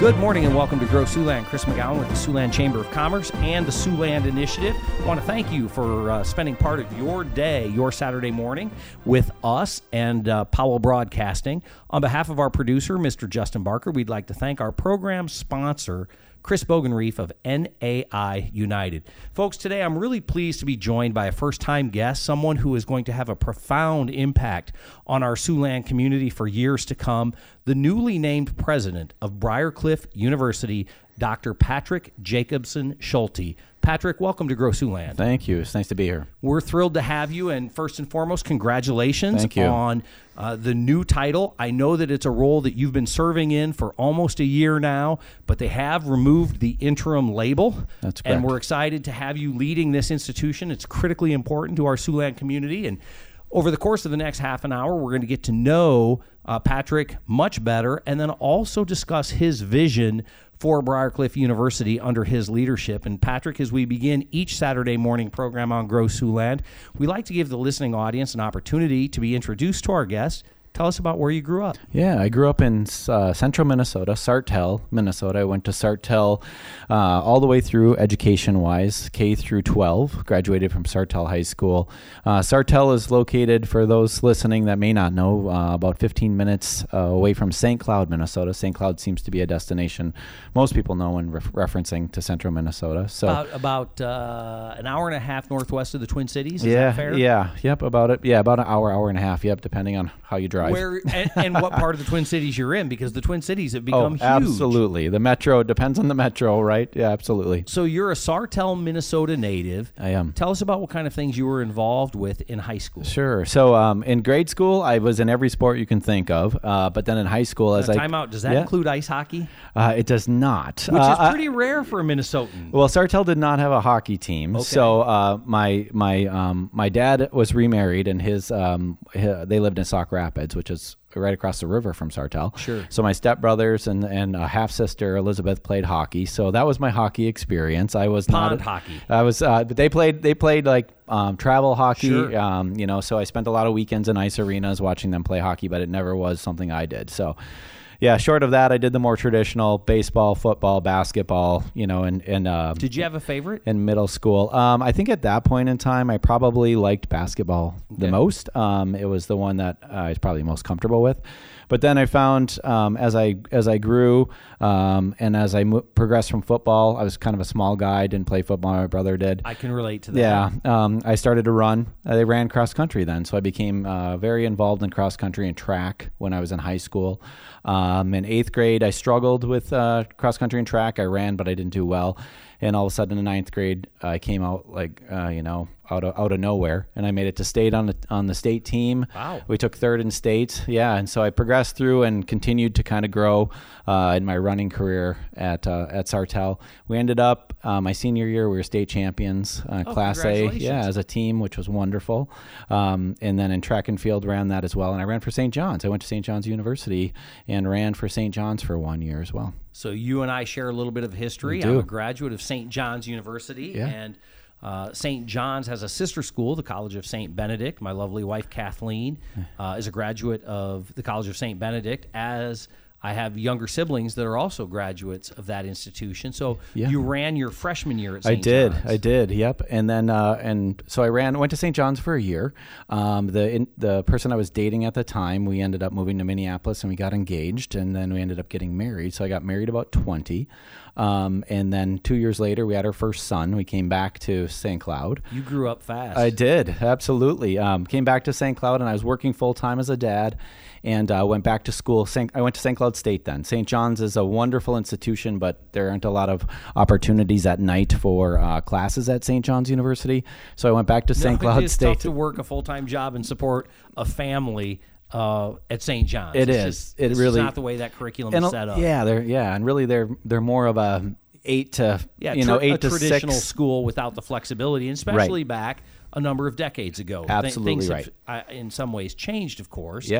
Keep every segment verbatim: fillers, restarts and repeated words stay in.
Good morning and welcome to Grow Siouxland. Chris McGowan with the Siouxland Chamber of Commerce and the Siouxland Initiative. I want to thank you for uh, spending part of your day, your Saturday morning, with us and uh, Powell Broadcasting. On behalf of our producer, Mister Justin Barker, we'd like to thank our program sponsor, Chris Bogenreef of N A I United. Folks, today I'm really pleased to be joined by a first-time guest, someone who is going to have a profound impact on our Siouxland community for years to come, the newly named president of Briarcliff University, Doctor Patrick Jacobson Schulte. Patrick, welcome to Grow Siouxland. Thank you. It's nice to be here. We're thrilled to have you, and first and foremost, congratulations Thank you. on uh, the new title. I know that it's a role that you've been serving in for almost a year now, but they have removed the interim label. That's correct. And we're excited to have you leading this institution. It's critically important to our Siouxland community, and over the course of the next half an hour, we're going to get to know uh, Patrick much better and then also discuss his vision for Briarcliff University under his leadership. And Patrick, as we begin each Saturday morning program on Grow Siouxland, we like to give the listening audience an opportunity to be introduced to our guest. Tell us about where you grew up. Yeah, I grew up in uh, central Minnesota, Sartell, Minnesota. I went to Sartell uh, all the way through education-wise, K through twelve, graduated from Sartell High School. Uh, Sartell is located, for those listening that may not know, uh, about fifteen minutes uh, away from Saint Cloud, Minnesota. Saint Cloud seems to be a destination most people know when re- referencing to central Minnesota. So About, about uh, an hour and a half northwest of the Twin Cities, is yeah, that fair? Yeah, yep, about it. Yeah, about an hour, hour and a half, yep, depending on how you drive. Where and, and what part of the Twin Cities you're in, because the Twin Cities have become oh, huge. Absolutely. The metro depends on the metro, right? Yeah, absolutely. So you're a Sartell, Minnesota native. I am. Tell us about what kind of things you were involved with in high school. Sure. So um, in grade school, I was in every sport you can think of. Uh, but then in high school, as uh, I time out. Does that yeah. include ice hockey? Uh, it does not. Which uh, is pretty I, rare for a Minnesotan. Well, Sartell did not have a hockey team. Okay. So uh, my my um, my dad was remarried, and his, um, his they lived in Sauk Rapids, which is right across the river from Sartell. Sure. So my stepbrothers and and a half sister Elizabeth played hockey. So that was my hockey experience. I was Pond not a, hockey. I was, uh, but they played they played like um, travel hockey. Sure. Um, you know, so I spent a lot of weekends in ice arenas watching them play hockey, but it never was something I did. So. Yeah, short of that, I did the more traditional baseball, football, basketball, you know, and, and uh, Did you have a favorite? in middle school? Um, I think at that point in time, I probably liked basketball Okay. the most. Um, it was the one that I was probably most comfortable with. But then I found um, as I as I grew um, and as I mo- progressed from football, I was kind of a small guy, didn't play football. My brother did. I can relate to that. Yeah, um, I started to run. I ran cross country then, so I became uh, very involved in cross country and track when I was in high school. Um, in eighth grade, I struggled with uh, cross country and track. I ran, but I didn't do well. And all of a sudden, in ninth grade, I came out like uh, you know out of out of nowhere, and I made it to state on the on the state team. Wow. We took third in state. Yeah, and so I progressed through and continued to kind of grow uh, in my running career at uh, at Sartell. We ended up uh, my senior year, we were state champions, uh, Oh, Class A. congratulations. Yeah, as a team, which was wonderful. Um, and then in track and field, ran that as well. And I ran for Saint John's. I went to Saint John's University and ran for Saint John's for one year as well. So you and I share a little bit of history. We I'm do. a graduate of Saint John's University, Yeah. and uh, Saint John's has a sister school, the College of Saint Benedict. My lovely wife, Kathleen, uh, is a graduate of the College of Saint Benedict, as I have younger siblings that are also graduates of that institution. So Yeah. you ran your freshman year at I Saint did, John's. I did, yep. And then, uh, and so I ran, went to Saint John's for a year. Um, the in, the person I was dating at the time, we ended up moving to Minneapolis and we got engaged, and then we ended up getting married. So I got married about twenty. Um, and then two years later, we had our first son. We came back to Saint Cloud. You grew up fast. I did, absolutely. Um, came back to Saint Cloud, and I was working full-time as a dad, and uh, went back to school. Saint, I went to Saint Cloud State then. Saint John's is a wonderful institution, but there aren't a lot of opportunities at night for uh, classes at Saint John's University. So I went back to Saint No, Cloud it's State. tough to work a full-time job and support a family uh, at Saint John's. It It's is. just- It it's really- not the way that curriculum And, is set up. yeah, they're yeah, and really they're they're more of a eight to Yeah, you know tr- eight a to traditional six. school without the flexibility, and especially back a number of decades ago. Th- Absolutely things right. have, uh, in some ways, changed, of course. Yeah.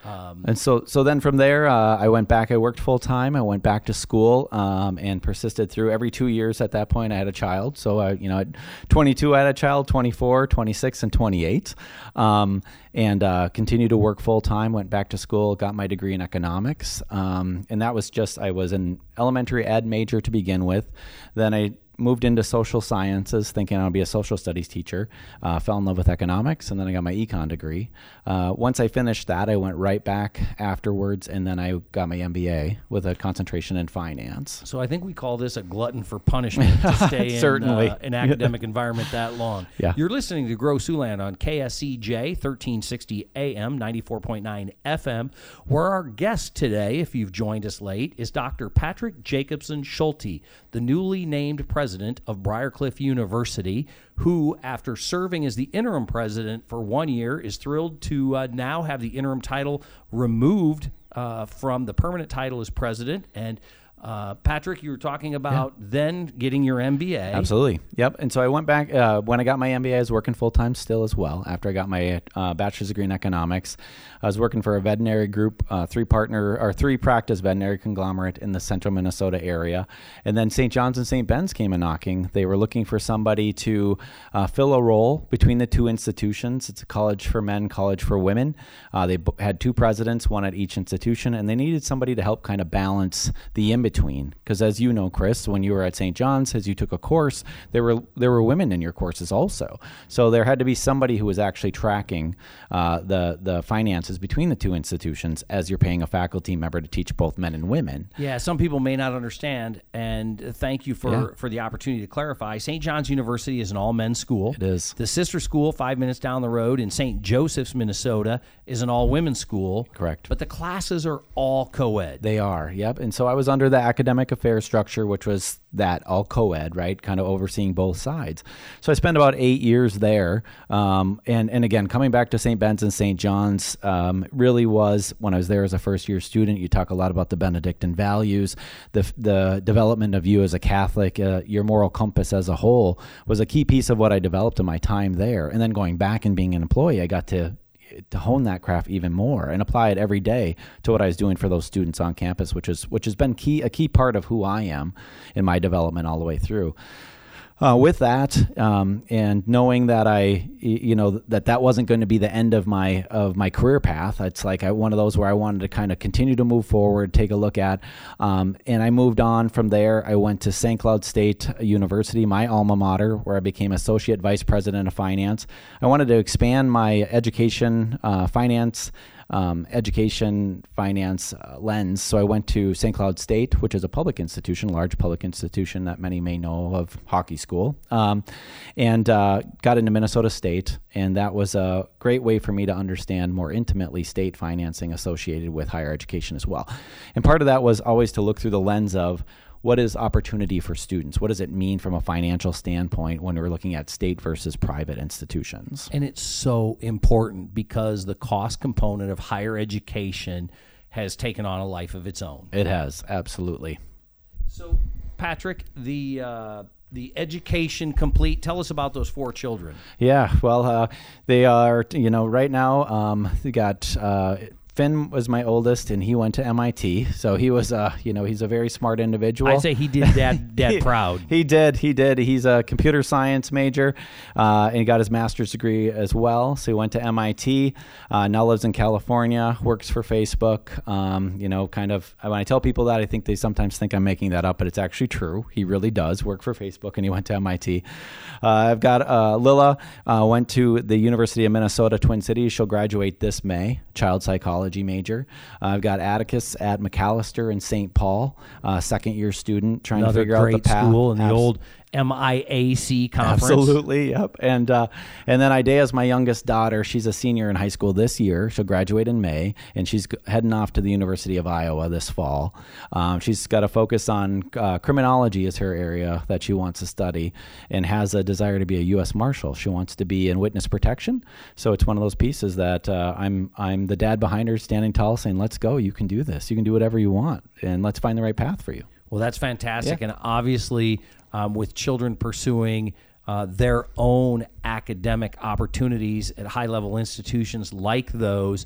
Um, and so, so then from there, uh, I went back. I worked full time. I went back to school um, and persisted through. Every two years at that point, I had a child. So, I, you know, at twenty-two, I had a child. twenty-four, twenty-six, and twenty-eight, um, and uh, continued to work full time. Went back to school, got my degree in economics, um, and that was just I was an elementary ed major to begin with. Then I moved into social sciences thinking I'll be a social studies teacher, uh, fell in love with economics, and then I got my econ degree. Uh, once I finished that, I went right back afterwards, and then I got my M B A with a concentration in finance. So I think we call this a glutton for punishment to stay in Certainly. uh, an academic environment that long. Yeah. You're listening to Grow Siouxland on K S C J, thirteen sixty A M, ninety-four point nine F M, where our guest today, if you've joined us late, is Doctor Patrick Jacobson Schulte, the newly named president of Briarcliff University, who, after serving as the interim president for one year, is thrilled to uh, now have the interim title removed uh, from the permanent title as president. And uh, Patrick, you were talking about yeah. then getting your M B A. Absolutely. Yep. And so I went back, uh, when I got my M B A, I was working full-time still as well. After I got my uh, bachelor's degree in economics, I was working for a veterinary group, uh, three partner or three practice veterinary conglomerate in the central Minnesota area. And then Saint John's and Saint Ben's came a knocking. They were looking for somebody to uh, fill a role between the two institutions. It's a college for men, college for women. Uh, they b- had two presidents, one at each institution, and they needed somebody to help kind of balance the in-between. Because as you know, Chris, when you were at Saint John's, as you took a course, there were there were women in your courses also. So there had to be somebody who was actually tracking uh, the the finances between the two institutions as you're paying a faculty member to teach both men and women. Yeah, some people may not understand, and thank you for, Yeah. for the opportunity to clarify. Saint John's University is an all-men's school. It is. The sister school, five minutes down the road in Saint Joseph's, Minnesota, is an all-women's school. Correct. But the classes are all co-ed. They are, yep. And so I was under the academic affairs structure, which was that all co-ed, right, kind of overseeing both sides. So I spent about eight years there. Um, and, and again, coming back to Saint Ben's and Saint John's, um, really was, when I was there as a first-year student, you talk a lot about the Benedictine values, the the development of you as a Catholic, uh, your moral compass as a whole was a key piece of what I developed in my time there. And then going back and being an employee, I got to to hone that craft even more and apply it every day to what I was doing for those students on campus, which is which has been key a key part of who I am in my development all the way through. Uh, with that, um, and knowing that I, you know, that that wasn't going to be the end of my of my career path, it's like I, one of those where I wanted to kind of continue to move forward, take a look at, um, and I moved on from there. I went to Saint Cloud State University, my alma mater, where I became associate vice president of finance. I wanted to expand my education, uh, finance. Um, education, finance uh, lens. So I went to Saint Cloud State, which is a public institution, large public institution that many may know of, hockey school, um, and uh, got into Minnesota State. And that was a great way for me to understand more intimately state financing associated with higher education as well. And part of that was always to look through the lens of, what is opportunity for students? What does it mean from a financial standpoint when we're looking at state versus private institutions? And it's so important because the cost component of higher education has taken on a life of its own. It has, absolutely. So, Patrick, the uh, the education complete. Tell us about those four children. Yeah, well, uh, they are, you know, right now um, they got... Uh, Finn was my oldest, and he went to M I T. So he was, uh, you know, he's a very smart individual. I'd say he did Dad, dad he, proud. He did. He did. He's a computer science major, uh, and he got his master's degree as well. So he went to M I T. Uh, now lives in California. Works for Facebook. Um, you know, kind of. When I tell people that, I think they sometimes think I'm making that up, but it's actually true. He really does work for Facebook, and he went to M I T. Uh, I've got uh, Lila. Uh, went to the University of Minnesota Twin Cities. She'll graduate this May. Child psychology major. Uh, I've got Atticus at McAllister in Saint Paul, uh, second year student, trying Another to figure out the path. great school in the Abs- old M I A C conference. Absolutely, yep. And uh, and then Idea's my youngest daughter. She's a senior in high school this year. She'll graduate in May, and she's g- heading off to the University of Iowa this fall. Um, she's got a focus on uh, criminology is her area that she wants to study, and has a desire to be a U S Marshal. She wants to be in witness protection. So it's one of those pieces that uh, I'm I'm the dad behind her, standing tall, saying, "Let's go. You can do this. You can do whatever you want, and let's find the right path for you." Well, that's fantastic. Yeah. And obviously, um, with children pursuing uh, their own academic opportunities at high-level institutions like those,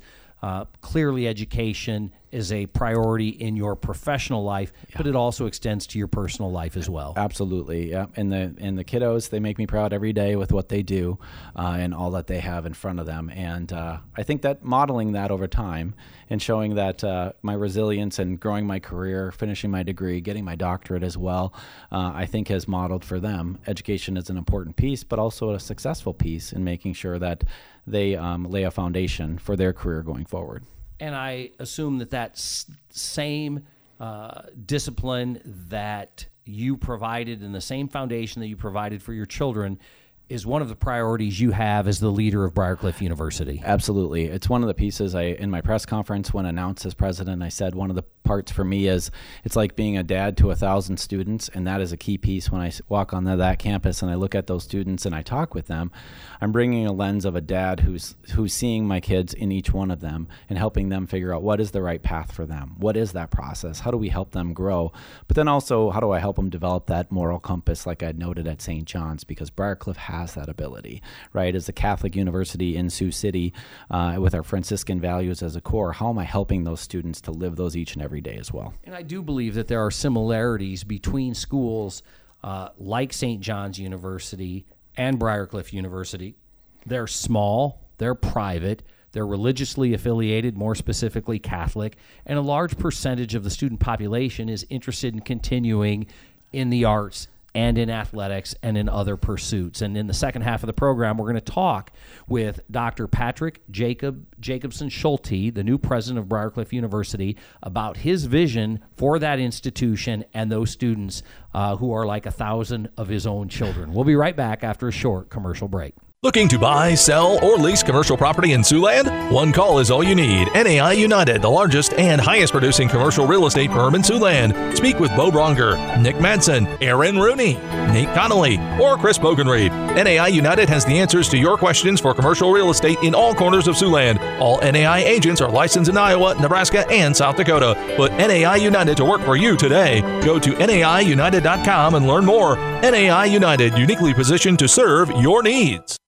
Uh, clearly, education is a priority in your professional life, yeah. but it also extends to your personal life as well. Absolutely, yeah. And the and the kiddos, they make me proud every day with what they do uh, and all that they have in front of them. And uh, I think that modeling that over time and showing that uh, my resilience and growing my career, finishing my degree, getting my doctorate as well, uh, I think has modeled for them. Education is an important piece, but also a successful piece in making sure that they um, lay a foundation for their career going forward. And I assume that that s- same uh, discipline that you provided and the same foundation that you provided for your children is one of the priorities you have as the leader of Briarcliff University. Absolutely. It's one of the pieces I, in my press conference when announced as president, I said one of the parts for me is it's like being a dad to a thousand students, and that is a key piece when I walk on the, that campus and I look at those students and I talk with them. I'm bringing a lens of a dad who's who's seeing my kids in each one of them and helping them figure out what is the right path for them. What is that process? How do we help them grow? But then also, how do I help them develop that moral compass like I noted at Saint John's, because Briarcliff has has that ability, right? As a Catholic university in Sioux City, uh, with our Franciscan values as a core, how am I helping those students to live those each and every day as well? And I do believe that there are similarities between schools uh, like Saint John's University and Briarcliff University. They're small, they're private, they're religiously affiliated, more specifically Catholic, and a large percentage of the student population is interested in continuing in the arts and in athletics and in other pursuits. And in the second half of the program, we're going to talk with Doctor Patrick Jacob Jacobson Schulte, the new president of Briarcliff University, about his vision for that institution and those students uh, who are like a thousand of his own children. We'll be right back after a short commercial break. Looking to buy, sell, or lease commercial property in Siouxland? One call is all you need. N A I United, the largest and highest producing commercial real estate firm in Siouxland. Speak with Bo Bronger, Nick Madsen, Aaron Rooney, Nate Connolly, or Chris Bogenreed. N A I United has the answers to your questions for commercial real estate in all corners of Siouxland. All N A I agents are licensed in Iowa, Nebraska, and South Dakota. Put N A I United to work for you today. Go to N A I united dot com and learn more. N A I United, uniquely positioned to serve your needs.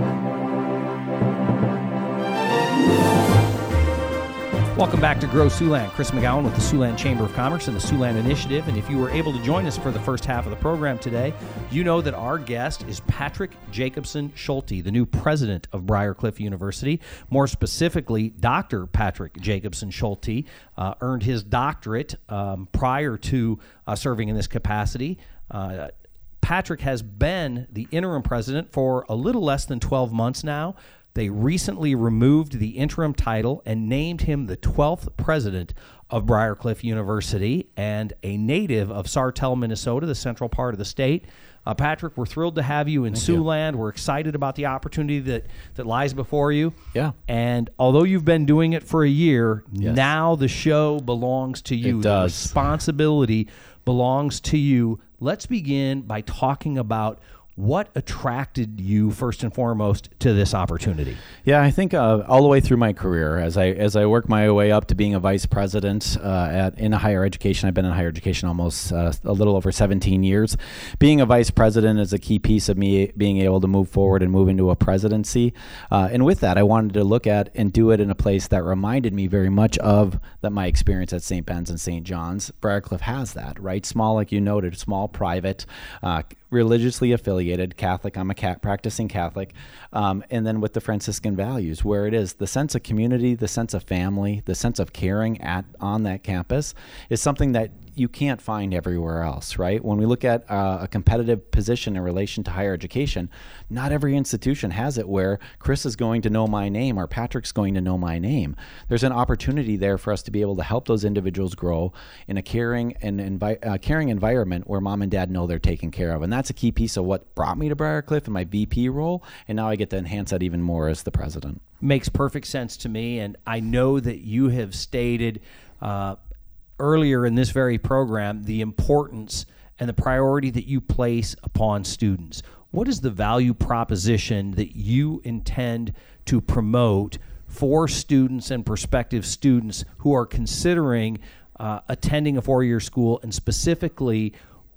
Welcome back to Grow Siouxland. Chris McGowan with the Siouxland Chamber of Commerce and the Siouxland Initiative. And if you were able to join us for the first half of the program today, you know that our guest is Patrick Jacobson Schulte, the new president of Briarcliff University. More specifically, Doctor Patrick Jacobson Schulte uh, earned his doctorate um, prior to uh, serving in this capacity. Uh, Patrick has been the interim president for a little less than twelve months now. They recently removed the interim title and named him the twelfth president of Briarcliff University and a native of Sartell, Minnesota, the central part of the state. Uh, Patrick, we're thrilled to have you in Siouxland. We're excited about the opportunity that, that lies before you. Yeah. And although you've been doing it for a year, yes. now the show belongs to you. It does. The responsibility belongs to you. Let's begin by talking about what attracted you first and foremost to this opportunity? Yeah, I think uh, all the way through my career, as I as I work my way up to being a vice president uh, at in a higher education, I've been in higher education almost uh, a little over seventeen years. Being a vice president is a key piece of me being able to move forward and move into a presidency. Uh, and with that, I wanted to look at and do it in a place that reminded me very much of that my experience at Saint Ben's and Saint John's. Briarcliff has that, right? Small, like you noted, small, private, uh, religiously affiliated, Catholic. I'm a cat, practicing Catholic. Um, and then with the Franciscan values, where it is the sense of community, the sense of family, the sense of caring at on that campus is something that you can't find everywhere else, right? When we look at uh, a competitive position in relation to higher education, not every institution has it where Chris is going to know my name or Patrick's going to know my name. There's an opportunity there for us to be able to help those individuals grow in a caring and envi- uh, caring environment where mom and dad know they're taken care of. And that's a key piece of what brought me to Briarcliff in my V P role. And now I get to enhance that even more as the president. Makes perfect sense to me. And I know that you have stated uh, earlier in this very program the importance and the priority that you place upon students. What is the value proposition that you intend to promote for students and prospective students who are considering uh, attending a four-year school, and specifically,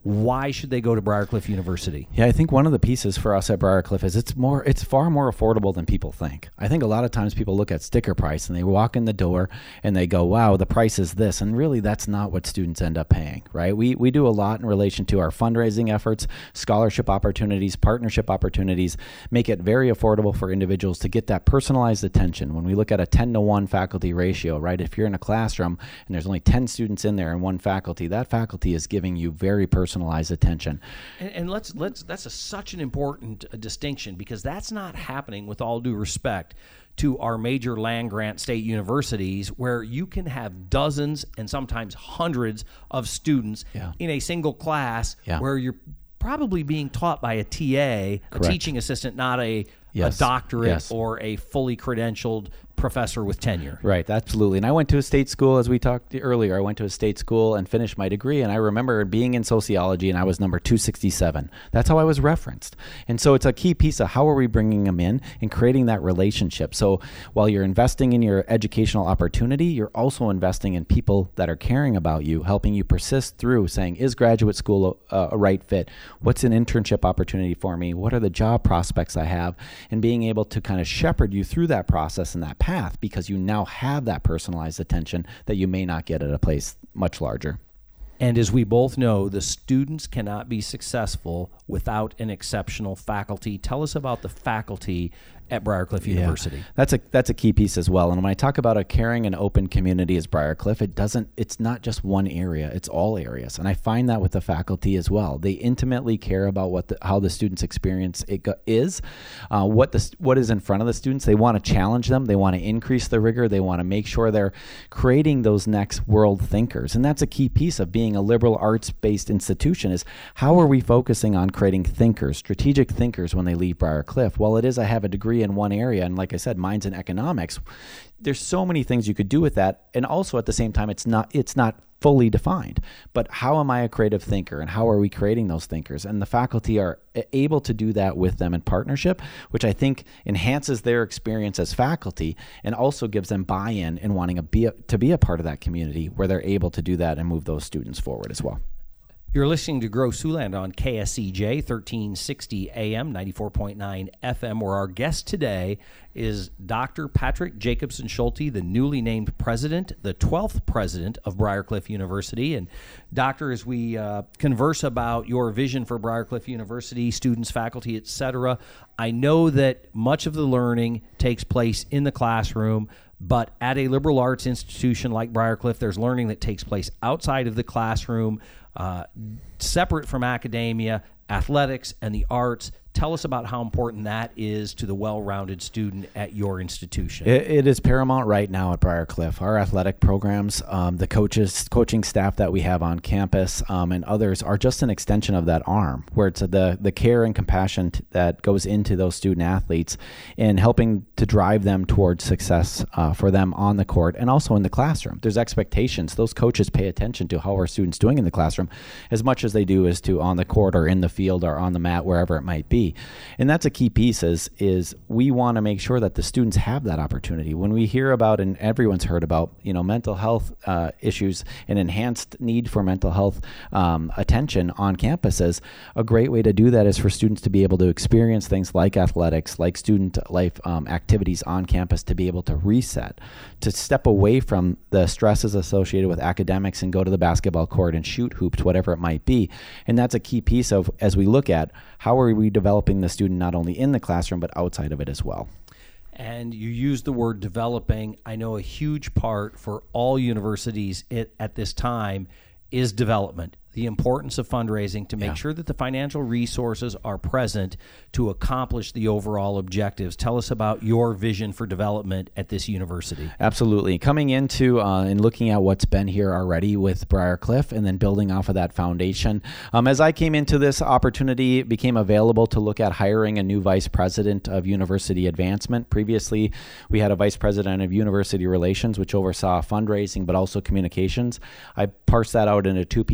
why should they go to Briarcliff University? Yeah, I think one of the pieces for us at Briarcliff is it's more, it's far more affordable than people think. I think a lot of times people look at sticker price and they walk in the door and they go, wow, the price is this. And really that's not what students end up paying, right? We we do a lot in relation to our fundraising efforts, scholarship opportunities, partnership opportunities, make it very affordable for individuals to get that personalized attention. When we look at a ten to one faculty ratio, right? If you're in a classroom and there's only ten students in there and one faculty, that faculty is giving you very personalized personalized attention. And, and let's let's that's a, such an important uh, distinction, because that's not happening, with all due respect, to our major land-grant state universities, where you can have dozens and sometimes hundreds of students yeah. in a single class yeah. where you're probably being taught by a T A, Correct. a teaching assistant, not a, yes. a doctorate yes. or a fully credentialed professor with tenure. Right, absolutely. And I went to a state school, as we talked earlier. I went to a state school and finished my degree, and I remember being in sociology, and I was number two sixty-seven. That's how I was referenced. And so it's a key piece of how are we bringing them in and creating that relationship. So while you're investing in your educational opportunity, you're also investing in people that are caring about you, helping you persist through, saying, is graduate school a, a right fit? What's an internship opportunity for me? What are the job prospects I have? And being able to kind of shepherd you through that process and that path, because you now have that personalized attention that you may not get at a place much larger. And as we both know, the students cannot be successful without an exceptional faculty. Tell us about the faculty at Briarcliff University. Yeah, that's a that's a key piece as well. And when I talk about a caring and open community as Briarcliff, it doesn't it's not just one area, it's all areas. And I find that with the faculty as well. They intimately care about what the, how the students' experience it go, is, uh, what the what is in front of the students. They want to challenge them. They want to increase the rigor. They want to make sure they're creating those next world thinkers. And that's a key piece of being a liberal arts-based institution, is how are we focusing on creating thinkers, strategic thinkers when they leave Briarcliff? Well, it is I have a degree in one area, and like I said, mine's in economics. There's so many things you could do with that, and also at the same time, it's not it's not fully defined. But how am I a creative thinker, and how are we creating those thinkers? And the faculty are able to do that with them in partnership, which I think enhances their experience as faculty and also gives them buy-in in wanting to be a, to be a part of that community where they're able to do that and move those students forward as well. You're listening to Grow Siouxland on K S C J, thirteen sixty A M, ninety-four point nine F M, where our guest today is Doctor Patrick Jacobson Schulte, the newly named president, the twelfth president of Briarcliff University. And Doctor, as we uh, converse about your vision for Briarcliff University, students, faculty, et cetera, I know that much of the learning takes place in the classroom, but at a liberal arts institution like Briarcliff, there's learning that takes place outside of the classroom, uh, separate from academia, athletics, and the arts. Tell us about how important that is to the well-rounded student at your institution. It, it is paramount right now at Briarcliff. Our athletic programs, um, the coaches, coaching staff that we have on campus, um, and others are just an extension of that arm, where it's the the care and compassion t- that goes into those student athletes in helping to drive them towards success uh, for them on the court and also in the classroom. There's expectations. Those coaches pay attention to how our students doing in the classroom as much as they do as to on the court or in the field or on the mat, wherever it might be. And that's a key piece is, is we want to make sure that the students have that opportunity. When we hear about, and everyone's heard about, you know, mental health uh, issues and enhanced need for mental health um, attention on campuses, a great way to do that is for students to be able to experience things like athletics, like student life um, activities on campus, to be able to reset, to step away from the stresses associated with academics and go to the basketball court and shoot hoops, whatever it might be. And that's a key piece of, as we look at how are we developing the student not only in the classroom but outside of it as well. And you use the word developing. I know a huge part for all universities it, at this time is development. The importance of fundraising to make yeah. sure that the financial resources are present to accomplish the overall objectives. Tell us about your vision for development at this university. Absolutely. Coming into uh, and looking at what's been here already with Briarcliff and then building off of that foundation. Um, as I came into this opportunity, it became available to look at hiring a new vice president of university advancement. Previously, we had a vice president of university relations, which oversaw fundraising but also communications. I parsed that out into two pieces. I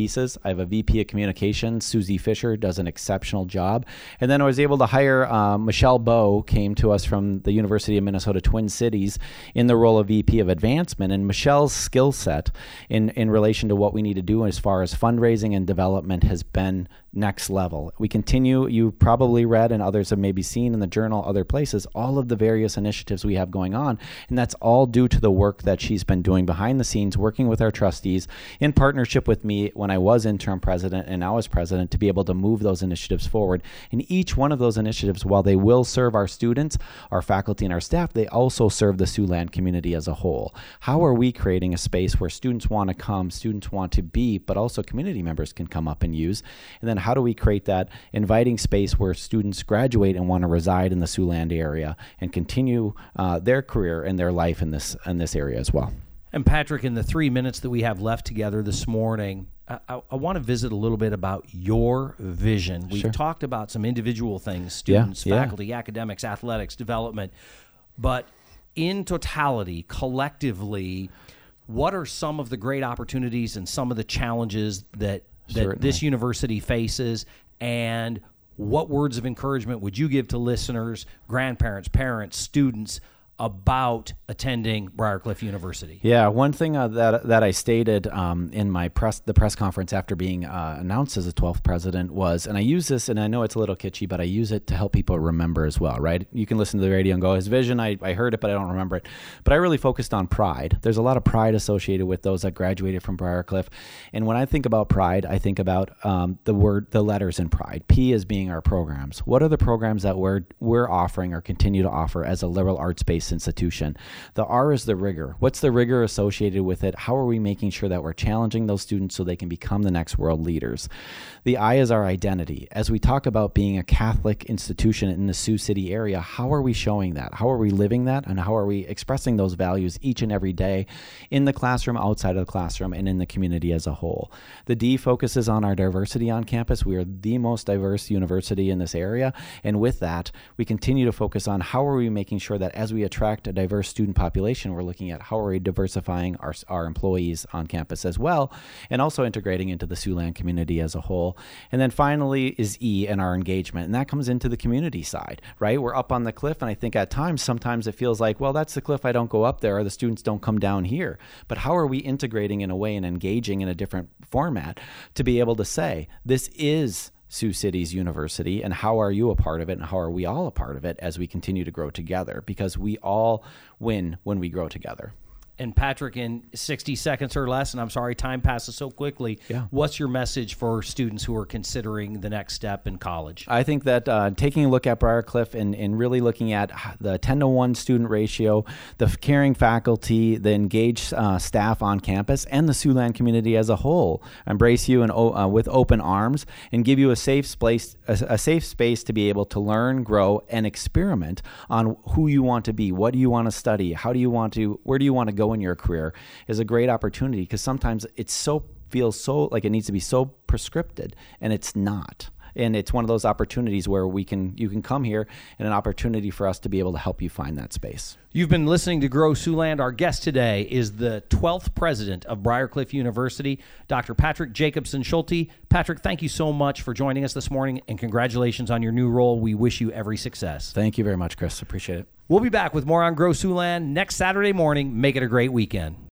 I have a V P of communications, Susie Fisher, does an exceptional job. And then I was able to hire uh, Michelle Bowe, came to us from the University of Minnesota Twin Cities in the role of V P of advancement. And Michelle's skill set in, in relation to what we need to do as far as fundraising and development has been next level. We continue, you probably read and others have maybe seen in the journal, other places, all of the various initiatives we have going on. And that's all due to the work that she's been doing behind the scenes, working with our trustees in partnership with me when I was interim president and now as president to be able to move those initiatives forward. And each one of those initiatives, while they will serve our students, our faculty, and our staff, they also serve the Siouxland community as a whole. How are we creating a space where students want to come, students want to be, but also community members can come up and use? And then how do we create that inviting space where students graduate and want to reside in the Siouxland area and continue uh, their career and their life in this in this area as well? And Patrick, in the three minutes that we have left together this morning, I, I, I want to visit a little bit about your vision. We've Sure. talked about some individual things, students, Yeah, yeah. faculty, academics, athletics, development, but in totality, collectively, what are some of the great opportunities and some of the challenges that that Certainly. this university faces, and what words of encouragement would you give to listeners, grandparents, parents, students about attending Briarcliff University? Yeah, one thing uh, that that I stated um, in my press the press conference after being uh, announced as the twelfth president was, and I use this, and I know it's a little kitschy, but I use it to help people remember as well, right? You can listen to the radio and go, his vision, I, I heard it, but I don't remember it. But I really focused on pride. There's a lot of pride associated with those that graduated from Briarcliff. And when I think about pride, I think about um, the word, the letters in pride. P as being our programs. What are the programs that we're, we're offering or continue to offer as a liberal arts-based institution? The R is the rigor. What's the rigor associated with it? How are we making sure that we're challenging those students so they can become the next world leaders? The I is our identity. As we talk about being a Catholic institution in the Sioux City area, how are we showing that? How are we living that? And how are we expressing those values each and every day in the classroom, outside of the classroom, and in the community as a whole? The D focuses on our diversity on campus. We are the most diverse university in this area. And with that, we continue to focus on how are we making sure that as we attract a diverse student population, we're looking at how are we diversifying our, our employees on campus as well, and also integrating into the Siouxland community as a whole. And then finally is E and our engagement. And that comes into the community side, right? We're up on the cliff. And I think at times, sometimes it feels like, well, that's the cliff. I don't go up there, or the students don't come down here. But how are we integrating in a way and engaging in a different format to be able to say, this is Sioux City's university, and how are you a part of it, and how are we all a part of it as we continue to grow together? Because we all win when we grow together. And Patrick, in sixty seconds or less, and I'm sorry, time passes so quickly, Yeah. what's your message for students who are considering the next step in college? I think that uh, taking a look at Briarcliff and, and really looking at the ten to one student ratio, the caring faculty, the engaged uh, staff on campus, and the Siouxland community as a whole embrace you and uh, with open arms and give you a safe space, a, a safe space to be able to learn, grow, and experiment on who you want to be, what do you want to study, how do you want to, where do you want to go in your career, is a great opportunity, because sometimes it's so feels so like it needs to be so prescripted, and it's not. And it's one of those opportunities where we can you can come here, and an opportunity for us to be able to help you find that space. You've been listening to Grow Siouxland. Our guest today is the twelfth president of Briarcliff University, Doctor Patrick Jacobson Schulte. Patrick, thank you so much for joining us this morning, and congratulations on your new role. We wish you every success. Thank you very much, Chris. Appreciate it. We'll be back with more on Grow Siouxland next Saturday morning. Make it a great weekend.